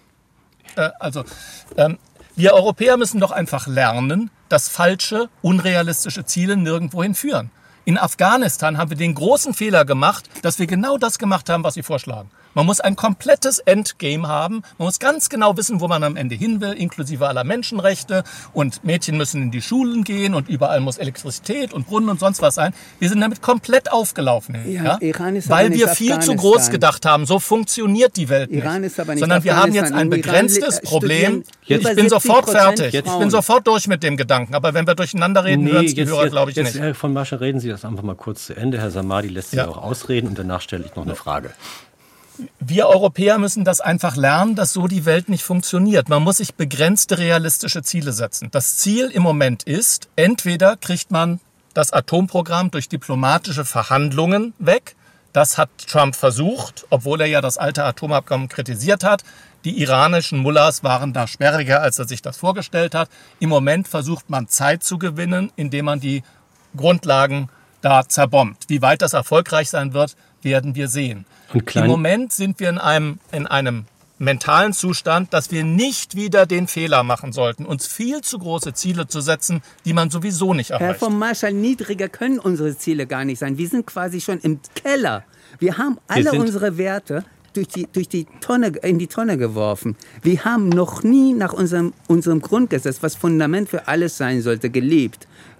wir Europäer müssen doch einfach lernen, dass falsche, unrealistische Ziele nirgendwohin führen. In Afghanistan haben wir den großen Fehler gemacht, dass wir genau das gemacht haben, was Sie vorschlagen. Man muss ein komplettes Endgame haben. Man muss ganz genau wissen, wo man am Ende hin will, inklusive aller Menschenrechte. Und Mädchen müssen in die Schulen gehen und überall muss Elektrizität und Brunnen und sonst was sein. Wir sind damit komplett aufgelaufen. Ja? Iran ist weil wir viel zu groß gedacht haben. So funktioniert die Welt nicht. Iran ist aber nicht sondern wir haben jetzt ein begrenztes Problem. Ich bin sofort fertig. Ich bin sofort durch mit dem Gedanken. Aber wenn wir durcheinander reden, hören es die Hörer, glaube ich, nicht. Herr von Marschall, reden Sie das einfach mal kurz zu Ende. Herr Samadi lässt sich auch ausreden und danach stelle ich noch eine Frage. Wir Europäer müssen das einfach lernen, dass so die Welt nicht funktioniert. Man muss sich begrenzte realistische Ziele setzen. Das Ziel im Moment ist, entweder kriegt man das Atomprogramm durch diplomatische Verhandlungen weg. Das hat Trump versucht, obwohl er ja das alte Atomabkommen kritisiert hat. Die iranischen Mullahs waren da sperriger, als er sich das vorgestellt hat. Im Moment versucht man Zeit zu gewinnen, indem man die Grundlagen da zerbombt. Wie weit das erfolgreich sein wird, werden wir sehen. Im Moment sind wir in einem mentalen Zustand, dass wir nicht wieder den Fehler machen sollten, uns viel zu große Ziele zu setzen, die man sowieso nicht erreicht. Herr von Marschall, niedriger können unsere Ziele gar nicht sein. Wir sind quasi schon im Keller. Wir haben alle unsere Werte in die Tonne geworfen. Wir haben noch nie nach unserem Grundgesetz, was Fundament für alles sein sollte, gelebt.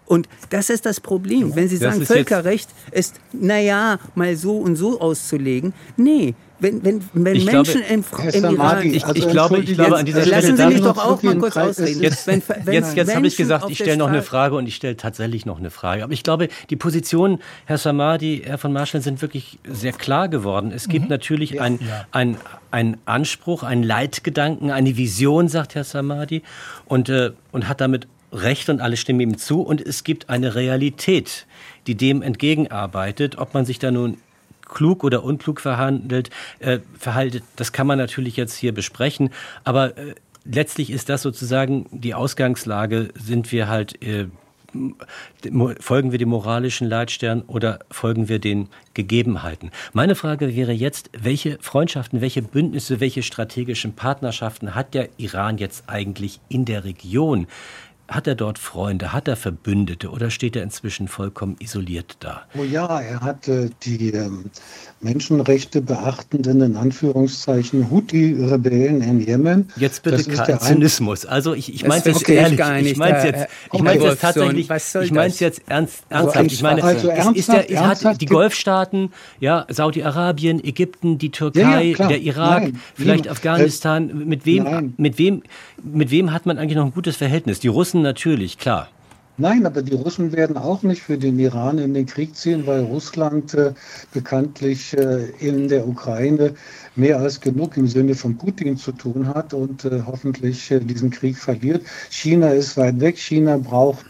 Und das ist das Problem. Wenn Sie sagen, Völkerrecht ist, mal so und so auszulegen. Nee, wenn Menschen im Iran... Ich glaube an dieser Stelle... Lassen Sie mich doch auch mal kurz ausreden. Jetzt habe ich gesagt, ich stelle noch eine Frage und ich stelle tatsächlich noch eine Frage. Aber ich glaube, die Positionen, Herr Samadi, Herr von Marschall, sind wirklich sehr klar geworden. Es gibt natürlich einen Anspruch, einen Leitgedanken, eine Vision, sagt Herr Samadi, und hat damit Recht und alle stimmen ihm zu. Und es gibt eine Realität, die dem entgegenarbeitet. Ob man sich da nun klug oder unklug verhaltet, das kann man natürlich jetzt hier besprechen. Aber letztlich ist das sozusagen die Ausgangslage. Folgen wir dem moralischen Leitstern oder folgen wir den Gegebenheiten? Meine Frage wäre jetzt, welche Freundschaften, welche Bündnisse, welche strategischen Partnerschaften hat der Iran jetzt eigentlich in der Region? Hat er dort Freunde, hat er Verbündete oder steht er inzwischen vollkommen isoliert da? Oh ja, er hat die Menschenrechte beachtenden, in Anführungszeichen, Houthi-Rebellen in Jemen. Jetzt bitte kein Zynismus. Also ich meine es jetzt ehrlich. Ich meine es jetzt tatsächlich. Ich meine es jetzt ernsthaft. Ich meine, hat die Golfstaaten, Saudi-Arabien, Ägypten, die Türkei, der Irak, vielleicht Afghanistan. Mit wem hat man eigentlich noch ein gutes Verhältnis? Die Russen natürlich, klar. Nein, aber die Russen werden auch nicht für den Iran in den Krieg ziehen, weil Russland bekanntlich in der Ukraine mehr als genug im Sinne von Putin zu tun hat und hoffentlich diesen Krieg verliert. China ist weit weg. China braucht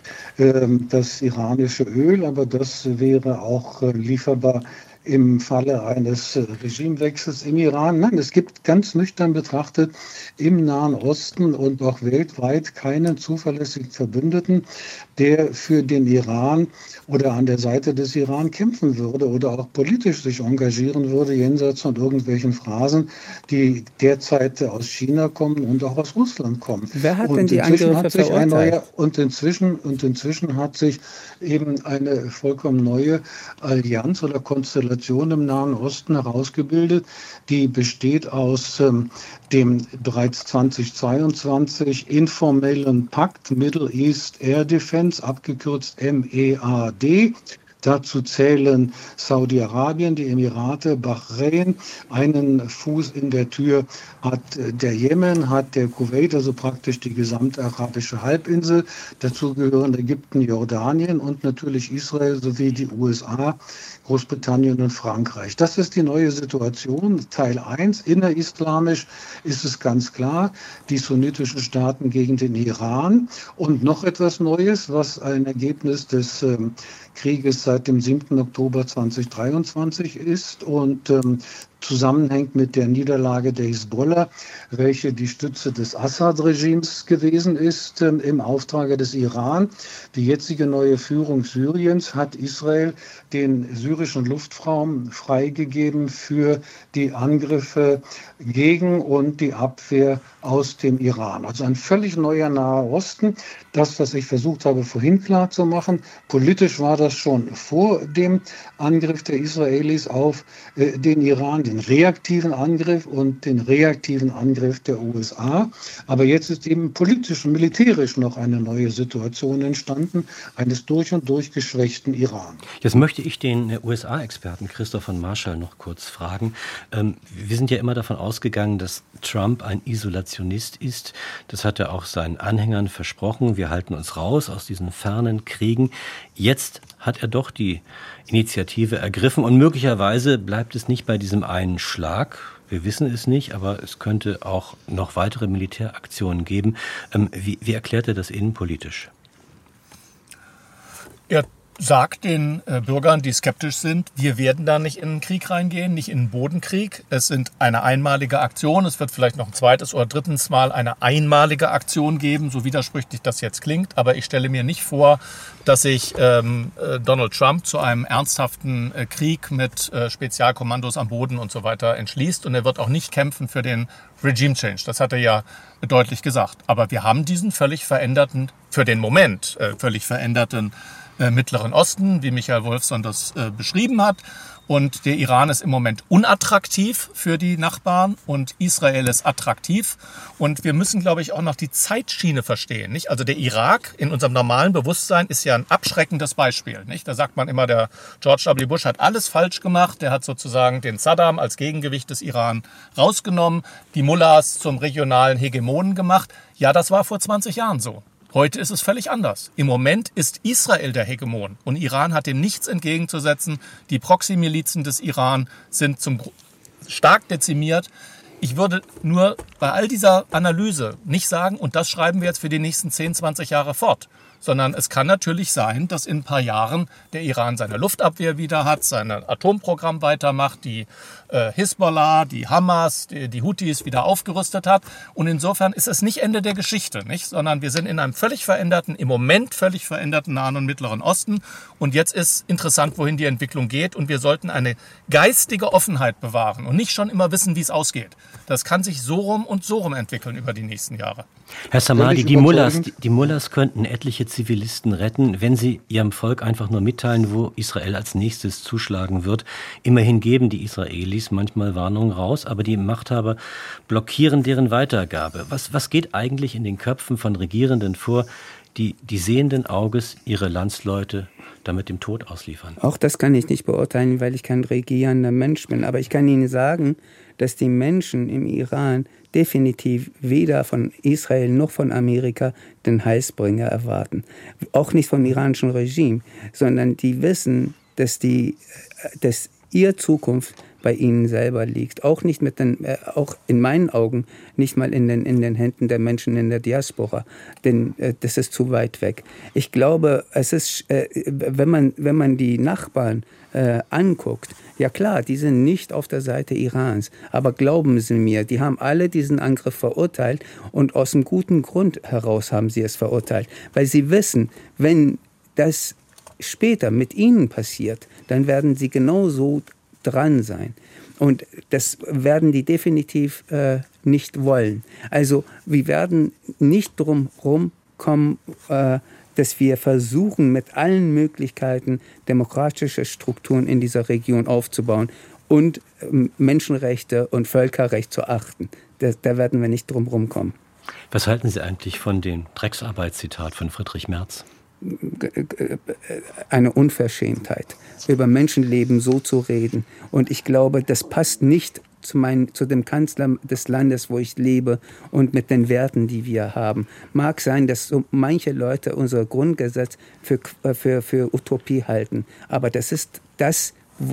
das iranische Öl, aber das wäre auch lieferbar im Falle eines Regimewechsels im Iran. Nein, es gibt ganz nüchtern betrachtet im Nahen Osten und auch weltweit keinen zuverlässigen Verbündeten, der für den Iran oder an der Seite des Iran kämpfen würde oder auch politisch sich engagieren würde, jenseits von irgendwelchen Phrasen, die derzeit aus China kommen und auch aus Russland kommen. Wer hat denn die Angriffe verurteilt? Und inzwischen hat sich eben eine vollkommen neue Allianz oder Konstellation im Nahen Osten herausgebildet, die besteht aus dem bereits 2022 informellen Pakt Middle East Air Defense, abgekürzt MEAD. Dazu zählen Saudi-Arabien, die Emirate, Bahrain. Einen Fuß in der Tür hat der Jemen, hat der Kuwait, also praktisch die gesamte arabische Halbinsel. Dazu gehören Ägypten, Jordanien und natürlich Israel sowie die USA, Großbritannien und Frankreich. Das ist die neue Situation. Teil 1, innerislamisch ist es ganz klar, die sunnitischen Staaten gegen den Iran. Und noch etwas Neues, was ein Ergebnis des Krieges seit dem 7. Oktober 2023 ist und zusammenhängt mit der Niederlage der Hisbollah, welche die Stütze des Assad-Regimes gewesen ist im Auftrage des Iran. Die jetzige neue Führung Syriens hat Israel den syrischen Luftraum freigegeben für die Angriffe gegen und die Abwehr aus dem Iran. Also ein völlig neuer Naher Osten. Das, was ich versucht habe vorhin klar zu machen, politisch war das schon vor dem Angriff der Israelis auf den Iran, den reaktiven Angriff und den reaktiven Angriff der USA. Aber jetzt ist eben politisch und militärisch noch eine neue Situation entstanden, eines durch und durch geschwächten Iran. Jetzt möchte ich den USA-Experten Christoph von Marschall noch kurz fragen. Wir sind ja immer davon ausgegangen, dass Trump ein Isolationist ist. Das hat er auch seinen Anhängern versprochen. Wir halten uns raus aus diesen fernen Kriegen. Jetzt hat er doch die Initiative ergriffen und möglicherweise bleibt es nicht bei diesem einen Schlag. Wir wissen es nicht, aber es könnte auch noch weitere Militäraktionen geben. Wie erklärt er das innenpolitisch? Er sagt den Bürgern, die skeptisch sind, wir werden da nicht in einen Krieg reingehen, nicht in einen Bodenkrieg. Es sind eine einmalige Aktion. Es wird vielleicht noch ein zweites oder drittes Mal eine einmalige Aktion geben, so widersprüchlich das jetzt klingt. Aber ich stelle mir nicht vor, dass sich Donald Trump zu einem ernsthaften Krieg mit Spezialkommandos am Boden und so weiter entschließt. Und er wird auch nicht kämpfen für den Regime Change. Das hat er ja deutlich gesagt. Aber wir haben diesen völlig veränderten, für den Moment völlig veränderten Mittleren Osten, wie Michael Wolfson das beschrieben hat. Und der Iran ist im Moment unattraktiv für die Nachbarn und Israel ist attraktiv. Und wir müssen, glaube ich, auch noch die Zeitschiene verstehen. Nicht? Also der Irak in unserem normalen Bewusstsein ist ja ein abschreckendes Beispiel. Nicht? Da sagt man immer, der George W. Bush hat alles falsch gemacht. Der hat sozusagen den Saddam als Gegengewicht des Iran rausgenommen, die Mullahs zum regionalen Hegemonen gemacht. Ja, das war vor 20 Jahren so. Heute ist es völlig anders. Im Moment ist Israel der Hegemon und Iran hat dem nichts entgegenzusetzen. Die Proxy-Milizen des Iran sind stark dezimiert. Ich würde nur bei all dieser Analyse nicht sagen, und das schreiben wir jetzt für die nächsten 10, 20 Jahre fort, sondern es kann natürlich sein, dass in ein paar Jahren der Iran seine Luftabwehr wieder hat, sein Atomprogramm weitermacht, die Hisbollah, die Hamas, die Houthis wieder aufgerüstet hat. Und insofern ist es nicht Ende der Geschichte, nicht? Sondern wir sind in einem im Moment völlig veränderten Nahen und Mittleren Osten. Und jetzt ist interessant, wohin die Entwicklung geht. Und wir sollten eine geistige Offenheit bewahren und nicht schon immer wissen, wie es ausgeht. Das kann sich so rum und so rum entwickeln über die nächsten Jahre. Herr Samadi, die Mullahs könnten etliche Zivilisten retten, wenn sie ihrem Volk einfach nur mitteilen, wo Israel als nächstes zuschlagen wird. Immerhin geben die Israelis manchmal Warnungen raus, aber die Machthaber blockieren deren Weitergabe. Was geht eigentlich in den Köpfen von Regierenden vor, die sehenden Auges ihre Landsleute damit dem Tod ausliefern? Auch das kann ich nicht beurteilen, weil ich kein regierender Mensch bin. Aber ich kann Ihnen sagen, dass die Menschen im Iran definitiv weder von Israel noch von Amerika den Heilsbringer erwarten. Auch nicht vom iranischen Regime, sondern die wissen, dass ihre Zukunft bei ihnen selber liegt. Auch in meinen Augen nicht mal in den Händen der Menschen in der Diaspora, denn das ist zu weit weg. Ich glaube, es ist, wenn man die Nachbarn anguckt, ja klar, die sind nicht auf der Seite Irans, aber glauben Sie mir, die haben alle diesen Angriff verurteilt und aus einem guten Grund heraus haben sie es verurteilt, weil sie wissen, wenn das später mit ihnen passiert, dann werden sie genauso dran sein. Und das werden die definitiv nicht wollen. Also wir werden nicht drum rumkommen, dass wir versuchen, mit allen Möglichkeiten demokratische Strukturen in dieser Region aufzubauen und Menschenrechte und Völkerrecht zu achten. Da werden wir nicht drum rumkommen. Was halten Sie eigentlich von dem Drecksarbeit-Zitat von Friedrich Merz? Eine Unverschämtheit, über Menschenleben so zu reden. Und ich glaube, das passt nicht zu dem Kanzler des Landes, wo ich lebe und mit den Werten, die wir haben. Mag sein, dass so manche Leute unser Grundgesetz für Utopie halten. Aber das ist das,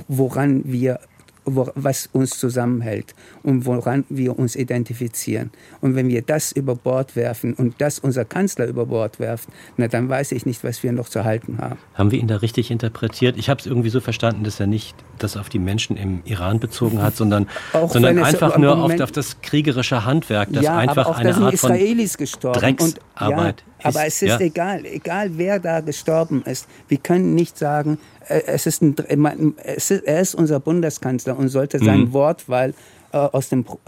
was uns zusammenhält und woran wir uns identifizieren. Und wenn wir das über Bord werfen und das unser Kanzler über Bord werft, dann weiß ich nicht, was wir noch zu halten haben. Haben wir ihn da richtig interpretiert? Ich habe es irgendwie so verstanden, dass er nicht das auf die Menschen im Iran bezogen hat, sondern einfach nur auf das kriegerische Handwerk, das einfach aber auch eine Art von Israelis gestorben. Drecksarbeit ist. Aber es ist egal wer da gestorben ist. Wir können nicht sagen, er ist unser Bundeskanzler und sollte seine Wortwahl aus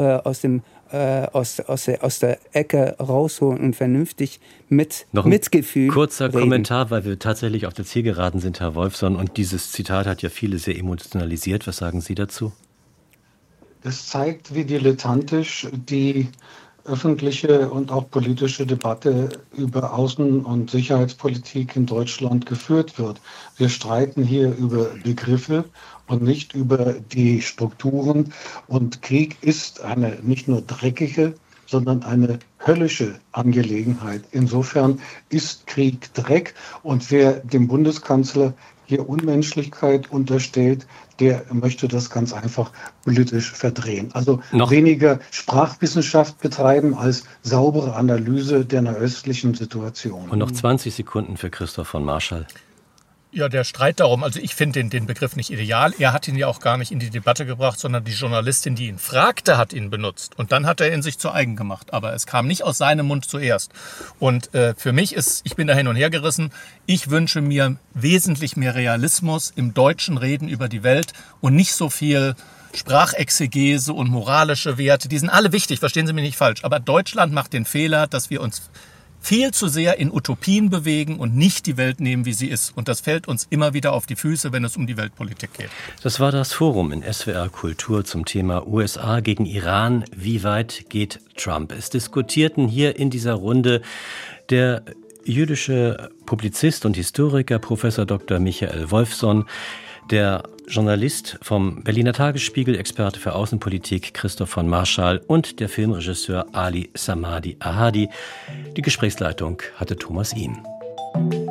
der Ecke rausholen und vernünftig mit Mitgefühl kurzer reden. Kommentar, weil wir tatsächlich auf der Zielgeraden sind, Herr Wolfson, und dieses Zitat hat ja viele sehr emotionalisiert. Was sagen Sie dazu? Es zeigt, wie dilettantisch die öffentliche und auch politische Debatte über Außen- und Sicherheitspolitik in Deutschland geführt wird. Wir streiten hier über Begriffe und nicht über die Strukturen. Und Krieg ist eine nicht nur dreckige, sondern eine höllische Angelegenheit. Insofern ist Krieg Dreck. Und wer dem Bundeskanzler hier Unmenschlichkeit unterstellt, der möchte das ganz einfach politisch verdrehen. Also weniger Sprachwissenschaft betreiben als saubere Analyse der nahöstlichen Situation. Und noch 20 Sekunden für Christoph von Marschall. Ja, der Streit darum, also ich finde den Begriff nicht ideal. Er hat ihn ja auch gar nicht in die Debatte gebracht, sondern die Journalistin, die ihn fragte, hat ihn benutzt. Und dann hat er ihn sich zu eigen gemacht. Aber es kam nicht aus seinem Mund zuerst. Und für mich ich bin da hin und her gerissen, ich wünsche mir wesentlich mehr Realismus im deutschen Reden über die Welt und nicht so viel Sprachexegese und moralische Werte. Die sind alle wichtig, verstehen Sie mich nicht falsch. Aber Deutschland macht den Fehler, dass wir uns viel zu sehr in Utopien bewegen und nicht die Welt nehmen, wie sie ist. Und das fällt uns immer wieder auf die Füße, wenn es um die Weltpolitik geht. Das war das Forum in SWR Kultur zum Thema USA gegen Iran. Wie weit geht Trump? Es diskutierten hier in dieser Runde der jüdische Publizist und Historiker Professor Dr. Michael Wolfson, der Journalist vom Berliner Tagesspiegel, Experte für Außenpolitik Christoph von Marschall und der Filmregisseur Ali Samadi Ahadi. Die Gesprächsleitung hatte Thomas Ihm.